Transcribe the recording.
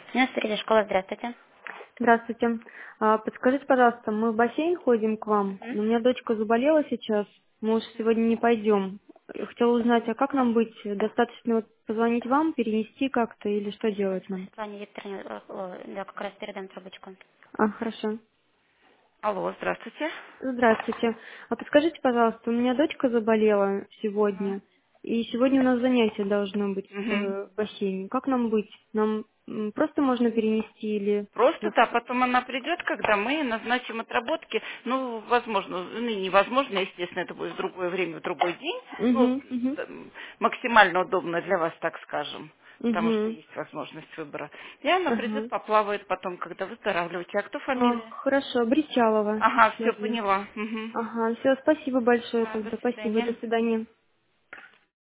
Среди школа, здравствуйте. Здравствуйте. Подскажите, пожалуйста, мы в бассейн ходим к вам, Мгм. но у меня дочка заболела сейчас, мы уж сегодня не пойдем. Хотела узнать, а как нам быть? Достаточно вот позвонить вам, перенести как-то или что делать нам? Светлане Викторовне, да, как раз передам трубочку. Хорошо. Алло, здравствуйте. Здравствуйте. А подскажите, пожалуйста, у меня дочка заболела сегодня, и сегодня у нас занятие должно быть Мгм. в бассейне. Как нам быть? Нам просто можно перенести или... Просто, да, потом она придет, когда мы назначим отработки. Ну, возможно, ну, невозможно, естественно, это будет в другое время, в другой день. Ну, Угу, угу, максимально удобно для вас, так скажем. Потому что угу. есть возможность выбора. И она придет, Ага. поплавает потом, когда выздоравливаете. А кто фамилия? Хорошо, Бричалова. Ага, все Надя. поняла. Мгм. Ага, все, спасибо большое Да, до тогда. Спасибо, до свидания. свидания.